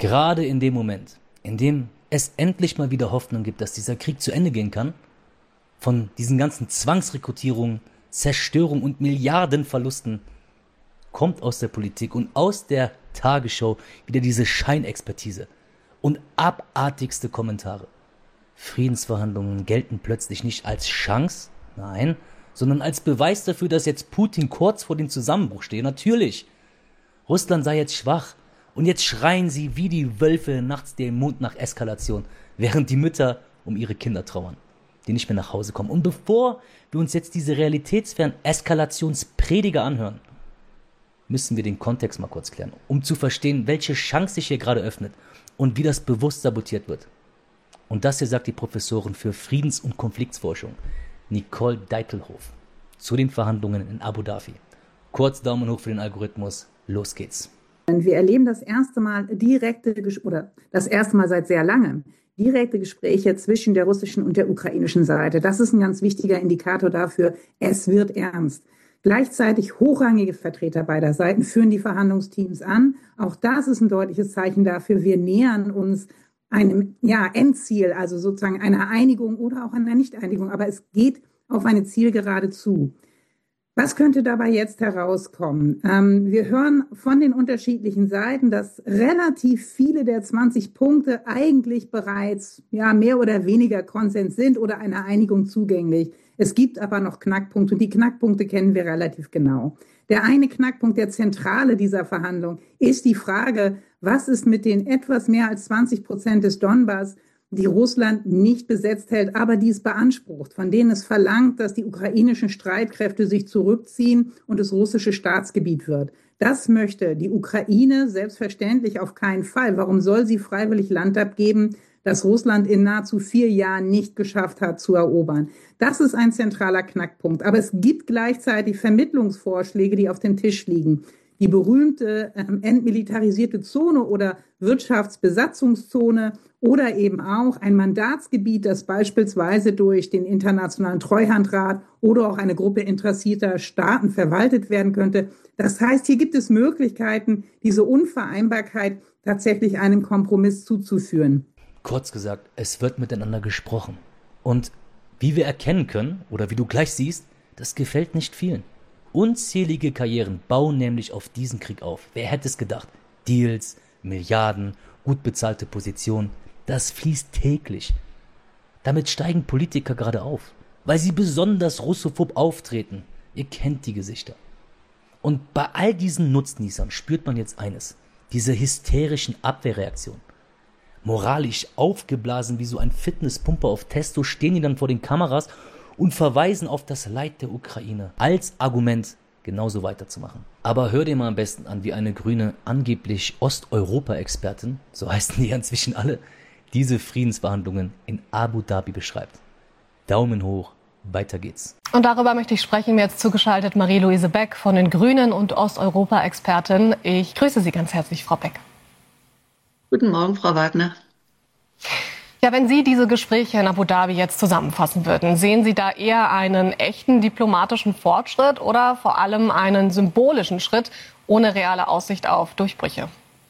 Gerade in dem Moment, in dem es endlich mal wieder Hoffnung gibt, dass dieser Krieg zu Ende gehen kann, von diesen ganzen Zwangsrekrutierungen, Zerstörung und Milliardenverlusten, kommt aus der Politik und aus der Tagesschau wieder diese Scheinexpertise und abartigste Kommentare. Friedensverhandlungen gelten plötzlich nicht als Chance, nein, sondern als Beweis dafür, dass jetzt Putin kurz vor dem Zusammenbruch steht. Natürlich, Russland sei jetzt schwach und jetzt schreien sie wie die Wölfe nachts den Mond nach Eskalation, während die Mütter um ihre Kinder trauern, die nicht mehr nach Hause kommen. Und bevor wir uns jetzt diese realitätsfernen Eskalationsprediger anhören, müssen wir den Kontext mal kurz klären, um zu verstehen, welche Chance sich hier gerade öffnet und wie das bewusst sabotiert wird. Und das hier sagt die Professorin für Friedens- und Konfliktforschung, Nicole Deitelhof, zu den Verhandlungen in Abu Dhabi. Kurz Daumen hoch für den Algorithmus, los geht's. Wir erleben das erste Mal das erste Mal seit sehr langem direkte Gespräche zwischen der russischen und der ukrainischen Seite. Das ist ein ganz wichtiger Indikator dafür, es wird ernst. Gleichzeitig hochrangige Vertreter beider Seiten führen die Verhandlungsteams an. Auch das ist ein deutliches Zeichen dafür, wir nähern uns einem Endziel, also sozusagen einer Einigung oder auch einer Nicht-Einigung. Aber es geht auf eine Zielgerade zu. Was könnte dabei jetzt herauskommen? Wir hören von den unterschiedlichen Seiten, dass relativ viele der 20 Punkte eigentlich bereits mehr oder weniger Konsens sind oder einer Einigung zugänglich. Es gibt aber noch Knackpunkte und die Knackpunkte kennen wir relativ genau. Der eine Knackpunkt, der Zentrale dieser Verhandlung, ist die Frage, was ist mit den etwas mehr als 20% des Donbass, die Russland nicht besetzt hält, aber die es beansprucht, von denen es verlangt, dass die ukrainischen Streitkräfte sich zurückziehen und es russische Staatsgebiet wird. Das möchte die Ukraine selbstverständlich auf keinen Fall. Warum soll sie freiwillig Land abgeben, das Russland in nahezu 4 Jahren nicht geschafft hat zu erobern? Das ist ein zentraler Knackpunkt. Aber es gibt gleichzeitig Vermittlungsvorschläge, die auf dem Tisch liegen. Die berühmte entmilitarisierte Zone oder Wirtschaftsbesatzungszone oder eben auch ein Mandatsgebiet, das beispielsweise durch den Internationalen Treuhandrat oder auch eine Gruppe interessierter Staaten verwaltet werden könnte. Das heißt, hier gibt es Möglichkeiten, diese Unvereinbarkeit tatsächlich einem Kompromiss zuzuführen. Kurz gesagt, es wird miteinander gesprochen. Und wie wir erkennen können, oder wie du gleich siehst, das gefällt nicht vielen. Unzählige Karrieren bauen nämlich auf diesen Krieg auf. Wer hätte es gedacht? Deals, Milliarden, gut bezahlte Positionen, das fließt täglich. Damit steigen Politiker gerade auf, weil sie besonders russophob auftreten. Ihr kennt die Gesichter. Und bei all diesen Nutznießern spürt man jetzt eines, diese hysterischen Abwehrreaktionen. Moralisch aufgeblasen wie so ein Fitnesspumper auf Testo stehen die dann vor den Kameras und verweisen auf das Leid der Ukraine als Argument, genauso weiterzumachen. Aber hör dir mal am besten an, wie eine grüne, angeblich Osteuropa-Expertin, so heißen die ja inzwischen alle, diese Friedensverhandlungen in Abu Dhabi beschreibt. Daumen hoch, weiter geht's. Und darüber möchte ich sprechen. Mir jetzt zugeschaltet Marie-Louise Beck von den Grünen und Osteuropa-Expertin. Ich grüße Sie ganz herzlich, Frau Beck. Guten Morgen, Frau Wagner. Ja, wenn Sie diese Gespräche in Abu Dhabi jetzt zusammenfassen würden, sehen Sie da eher einen echten diplomatischen Fortschritt oder vor allem einen symbolischen Schritt ohne reale Aussicht auf Durchbrüche?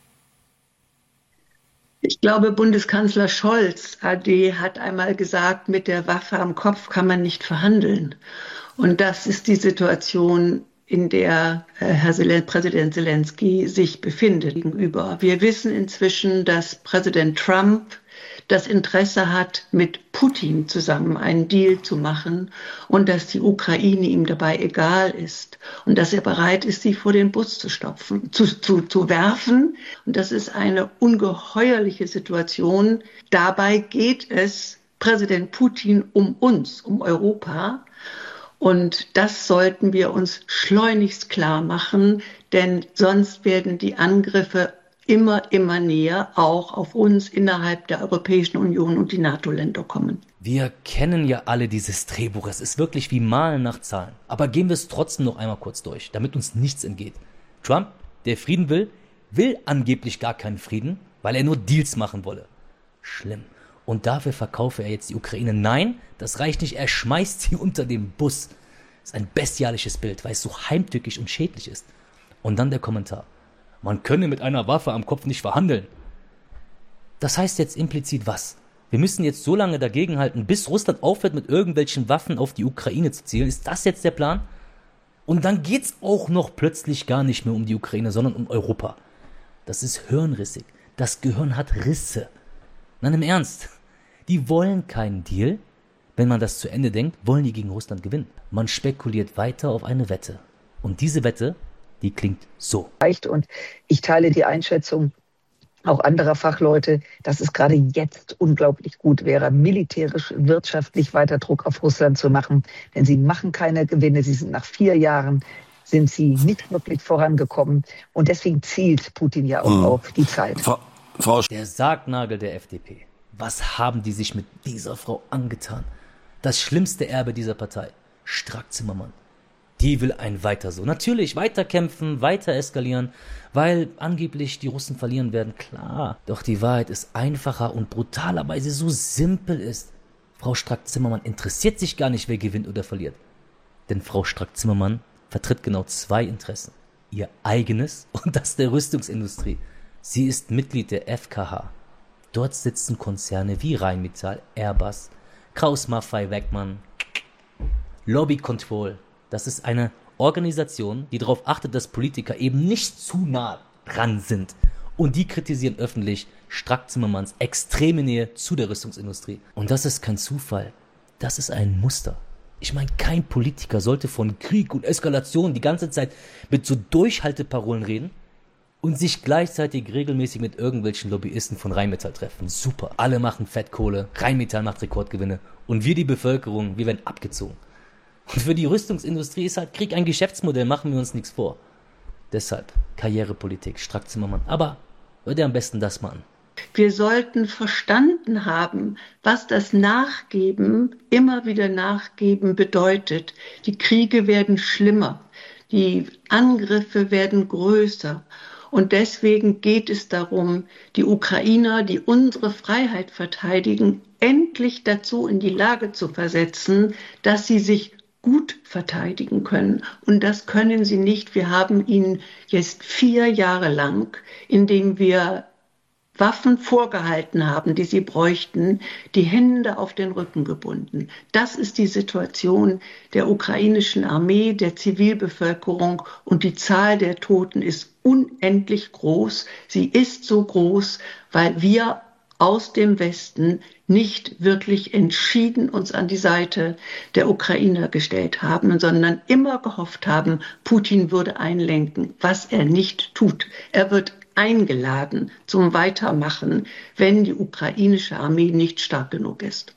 Ich glaube, Bundeskanzler Scholz, AD, hat einmal gesagt, mit der Waffe am Kopf kann man nicht verhandeln. Und das ist die Situation, in der Präsident Zelensky sich befindet gegenüber. Wir wissen inzwischen, dass Präsident Trump das Interesse hat, mit Putin zusammen einen Deal zu machen und dass die Ukraine ihm dabei egal ist und dass er bereit ist, sie vor den Bus zu stopfen, zu werfen. Und das ist eine ungeheuerliche Situation. Dabei geht es Präsident Putin um uns, um Europa. Und das sollten wir uns schleunigst klar machen, denn sonst werden die Angriffe immer näher auch auf uns innerhalb der Europäischen Union und die NATO-Länder kommen. Wir kennen ja alle dieses Drehbuch. Es ist wirklich wie Malen nach Zahlen. Aber gehen wir es trotzdem noch einmal kurz durch, damit uns nichts entgeht. Trump, der Frieden will angeblich gar keinen Frieden, weil er nur Deals machen wolle. Schlimm. Und dafür verkaufe er jetzt die Ukraine. Nein, das reicht nicht. Er schmeißt sie unter den Bus. Das ist ein bestialisches Bild, weil es so heimtückisch und schädlich ist. Und dann der Kommentar. Man könne mit einer Waffe am Kopf nicht verhandeln. Das heißt jetzt implizit was? Wir müssen jetzt so lange dagegenhalten, bis Russland aufhört, mit irgendwelchen Waffen auf die Ukraine zu zielen. Ist das jetzt der Plan? Und dann geht's auch noch plötzlich gar nicht mehr um die Ukraine, sondern um Europa. Das ist hirnrissig. Das Gehirn hat Risse. Nein, im Ernst. Die wollen keinen Deal. Wenn man das zu Ende denkt, wollen die gegen Russland gewinnen. Man spekuliert weiter auf eine Wette. Und diese Wette, die klingt so. Und ich teile die Einschätzung auch anderer Fachleute, dass es gerade jetzt unglaublich gut wäre, militärisch, wirtschaftlich weiter Druck auf Russland zu machen. Denn sie machen keine Gewinne. Sie sind nach 4 Jahren sind sie nicht wirklich vorangekommen. Und deswegen zielt Putin ja auch auf die Zeit. Der Sargnagel der FDP. Was haben die sich mit dieser Frau angetan? Das schlimmste Erbe dieser Partei. Strack-Zimmermann. Die will ein weiter so. Natürlich weiter kämpfen, weiter eskalieren, weil angeblich die Russen verlieren werden. Klar. Doch die Wahrheit ist einfacher und brutaler, weil sie so simpel ist. Frau Strack-Zimmermann interessiert sich gar nicht, wer gewinnt oder verliert. Denn Frau Strack-Zimmermann vertritt genau 2 Interessen. Ihr eigenes und das der Rüstungsindustrie. Sie ist Mitglied der FKH. Dort sitzen Konzerne wie Rheinmetall, Airbus, Krauss-Maffei-Wegmann, Lobby Control. Das ist eine Organisation, die darauf achtet, dass Politiker eben nicht zu nah dran sind. Und die kritisieren öffentlich Strack-Zimmermanns extreme Nähe zu der Rüstungsindustrie. Und das ist kein Zufall. Das ist ein Muster. Ich meine, kein Politiker sollte von Krieg und Eskalation die ganze Zeit mit so Durchhalteparolen reden und sich gleichzeitig regelmäßig mit irgendwelchen Lobbyisten von Rheinmetall treffen. Super. Alle machen Fettkohle, Rheinmetall macht Rekordgewinne und wir, die Bevölkerung, wir werden abgezogen. Und für die Rüstungsindustrie ist halt Krieg ein Geschäftsmodell, machen wir uns nichts vor. Deshalb Karrierepolitik, Strack-Zimmermann. Aber hör dir am besten das mal an. Wir sollten verstanden haben, was das Nachgeben, immer wieder Nachgeben bedeutet. Die Kriege werden schlimmer, die Angriffe werden größer. Und deswegen geht es darum, die Ukrainer, die unsere Freiheit verteidigen, endlich dazu in die Lage zu versetzen, dass sie sich gut verteidigen können. Und das können sie nicht. Wir haben ihnen jetzt 4 Jahre lang, indem wir Waffen vorgehalten haben, die sie bräuchten, die Hände auf den Rücken gebunden. Das ist die Situation der ukrainischen Armee, der Zivilbevölkerung und die Zahl der Toten ist unendlich groß. Sie ist so groß, weil wir aus dem Westen nicht wirklich entschieden uns an die Seite der Ukrainer gestellt haben, sondern immer gehofft haben, Putin würde einlenken, was er nicht tut. Er wird eingeladen zum Weitermachen, wenn die ukrainische Armee nicht stark genug ist.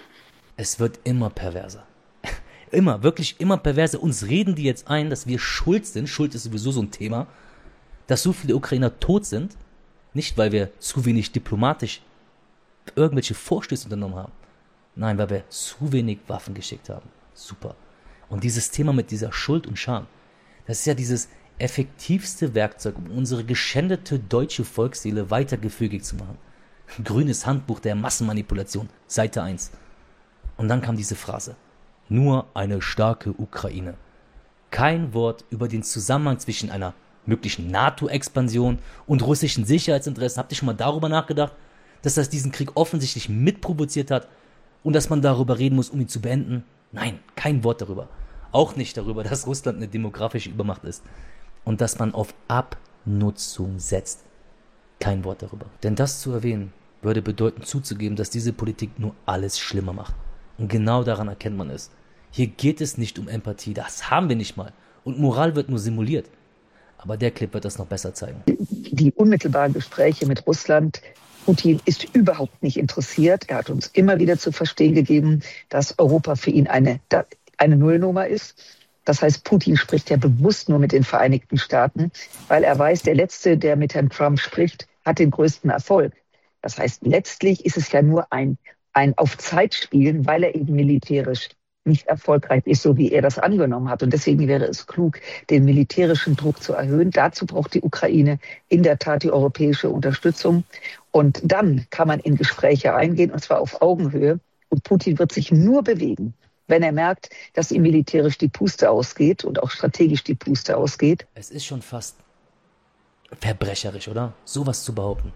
Es wird immer perverser. Immer, wirklich immer perverser. Uns reden die jetzt ein, dass wir schuld sind. Schuld ist sowieso so ein Thema. Dass so viele Ukrainer tot sind. Nicht, weil wir zu wenig diplomatisch irgendwelche Vorstöße unternommen haben. Nein, weil wir zu wenig Waffen geschickt haben. Super. Und dieses Thema mit dieser Schuld und Scham, das ist ja dieses effektivste Werkzeug, um unsere geschändete deutsche Volksseele weiter gefügig zu machen. Grünes Handbuch der Massenmanipulation, Seite 1. Und dann kam diese Phrase. Nur eine starke Ukraine. Kein Wort über den Zusammenhang zwischen einer möglichen NATO-Expansion und russischen Sicherheitsinteressen. Habt ihr schon mal darüber nachgedacht, dass das diesen Krieg offensichtlich mitprovoziert hat und dass man darüber reden muss, um ihn zu beenden? Nein, kein Wort darüber. Auch nicht darüber, dass Russland eine demografische Übermacht ist. Und dass man auf Abnutzung setzt. Kein Wort darüber. Denn das zu erwähnen, würde bedeuten zuzugeben, dass diese Politik nur alles schlimmer macht. Und genau daran erkennt man es. Hier geht es nicht um Empathie, das haben wir nicht mal. Und Moral wird nur simuliert. Aber der Clip wird das noch besser zeigen. Die unmittelbaren Gespräche mit Russland, Putin ist überhaupt nicht interessiert. Er hat uns immer wieder zu verstehen gegeben, dass Europa für ihn eine Nullnummer ist. Das heißt, Putin spricht ja bewusst nur mit den Vereinigten Staaten, weil er weiß, der Letzte, der mit Herrn Trump spricht, hat den größten Erfolg. Das heißt, letztlich ist es ja nur ein auf Zeit spielen, weil er eben militärisch nicht erfolgreich ist, so wie er das angenommen hat. Und deswegen wäre es klug, den militärischen Druck zu erhöhen. Dazu braucht die Ukraine in der Tat die europäische Unterstützung. Und dann kann man in Gespräche eingehen, und zwar auf Augenhöhe. Und Putin wird sich nur bewegen, wenn er merkt, dass ihm militärisch die Puste ausgeht und auch strategisch die Puste ausgeht. Es ist schon fast verbrecherisch, oder? Sowas zu behaupten.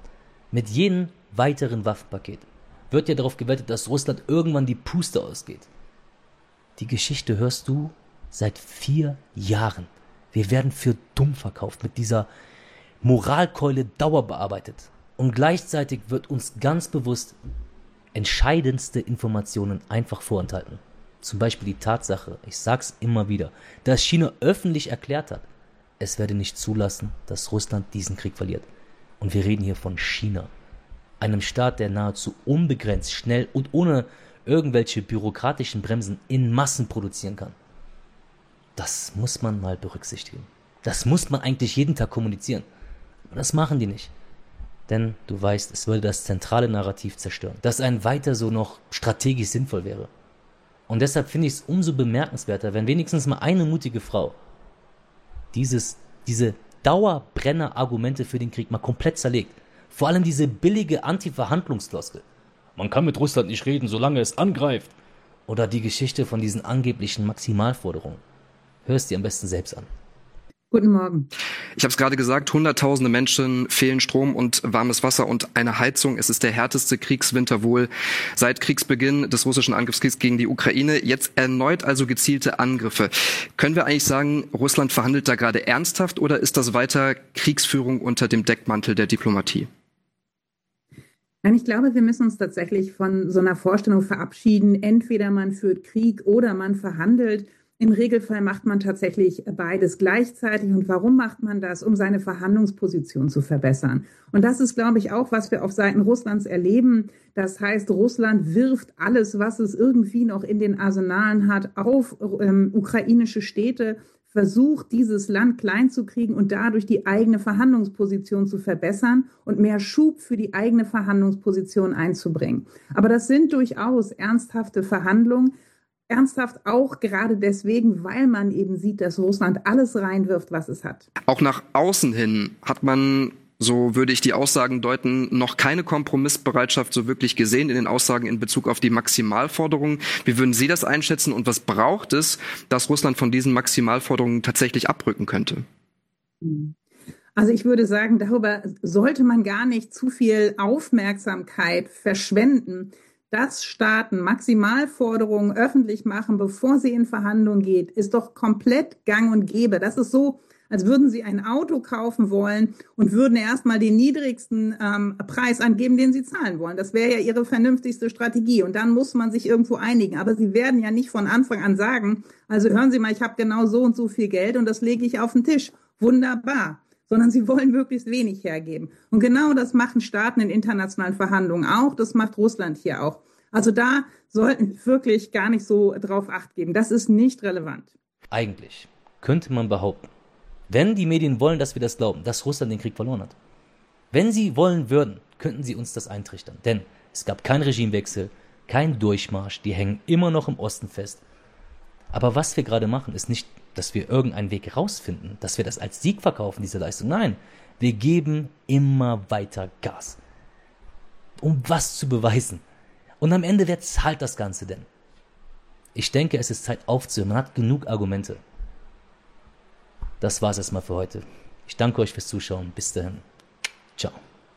Mit jedem weiteren Waffenpaket wird ja darauf gewettet, dass Russland irgendwann die Puste ausgeht. Die Geschichte hörst du seit 4 Jahren. Wir werden für dumm verkauft, mit dieser Moralkeule dauerbearbeitet. Und gleichzeitig wird uns ganz bewusst entscheidendste Informationen einfach vorenthalten. Zum Beispiel die Tatsache, ich sag's immer wieder, dass China öffentlich erklärt hat, es werde nicht zulassen, dass Russland diesen Krieg verliert. Und wir reden hier von China, einem Staat, der nahezu unbegrenzt, schnell und ohne irgendwelche bürokratischen Bremsen in Massen produzieren kann. Das muss man mal berücksichtigen. Das muss man eigentlich jeden Tag kommunizieren. Aber das machen die nicht. Denn du weißt, es würde das zentrale Narrativ zerstören, dass ein weiter so noch strategisch sinnvoll wäre. Und deshalb finde ich es umso bemerkenswerter, wenn wenigstens mal eine mutige Frau diese Dauerbrenner-Argumente für den Krieg mal komplett zerlegt. Vor allem diese billige Anti-Verhandlungsfloskel. Man kann mit Russland nicht reden, solange es angreift. Oder die Geschichte von diesen angeblichen Maximalforderungen. Hörst dir am besten selbst an. Guten Morgen. Ich habe es gerade gesagt, Hunderttausende Menschen fehlen Strom und warmes Wasser und eine Heizung. Es ist der härteste Kriegswinter wohl seit Kriegsbeginn des russischen Angriffskriegs gegen die Ukraine. Jetzt erneut also gezielte Angriffe. Können wir eigentlich sagen, Russland verhandelt da gerade ernsthaft oder ist das weiter Kriegsführung unter dem Deckmantel der Diplomatie? Nein, ich glaube, wir müssen uns tatsächlich von so einer Vorstellung verabschieden. Entweder man führt Krieg oder man verhandelt. Im Regelfall macht man tatsächlich beides gleichzeitig. Und warum macht man das? Um seine Verhandlungsposition zu verbessern. Und das ist, glaube ich, auch, was wir auf Seiten Russlands erleben. Das heißt, Russland wirft alles, was es irgendwie noch in den Arsenalen hat, auf ukrainische Städte, versucht, dieses Land klein zu kriegen und dadurch die eigene Verhandlungsposition zu verbessern und mehr Schub für die eigene Verhandlungsposition einzubringen. Aber das sind durchaus ernsthafte Verhandlungen. Ernsthaft auch gerade deswegen, weil man eben sieht, dass Russland alles reinwirft, was es hat. Auch nach außen hin hat man, so würde ich die Aussagen deuten, noch keine Kompromissbereitschaft so wirklich gesehen in den Aussagen in Bezug auf die Maximalforderungen. Wie würden Sie das einschätzen und was braucht es, dass Russland von diesen Maximalforderungen tatsächlich abrücken könnte? Also ich würde sagen, darüber sollte man gar nicht zu viel Aufmerksamkeit verschwenden. Dass Staaten Maximalforderungen öffentlich machen, bevor sie in Verhandlungen geht, ist doch komplett gang und gäbe. Das ist so, als würden sie ein Auto kaufen wollen und würden erstmal den niedrigsten Preis angeben, den sie zahlen wollen. Das wäre ja ihre vernünftigste Strategie. Und dann muss man sich irgendwo einigen. Aber sie werden ja nicht von Anfang an sagen, also hören Sie mal, ich habe genau so und so viel Geld und das lege ich auf den Tisch. Wunderbar. Sondern sie wollen möglichst wenig hergeben. Und genau das machen Staaten in internationalen Verhandlungen auch. Das macht Russland hier auch. Also da sollten wir wirklich gar nicht so drauf Acht geben. Das ist nicht relevant. Eigentlich könnte man behaupten, wenn die Medien wollen, dass wir das glauben, dass Russland den Krieg verloren hat. Wenn sie wollen würden, könnten sie uns das eintrichtern. Denn es gab keinen Regimewechsel, keinen Durchmarsch. Die hängen immer noch im Osten fest. Aber was wir gerade machen, ist nicht, dass wir irgendeinen Weg rausfinden, dass wir das als Sieg verkaufen, diese Leistung. Nein, wir geben immer weiter Gas, um was zu beweisen. Und am Ende, wer zahlt das Ganze denn? Ich denke, es ist Zeit aufzuhören. Man hat genug Argumente. Das war's erstmal für heute. Ich danke euch fürs Zuschauen. Bis dahin. Ciao.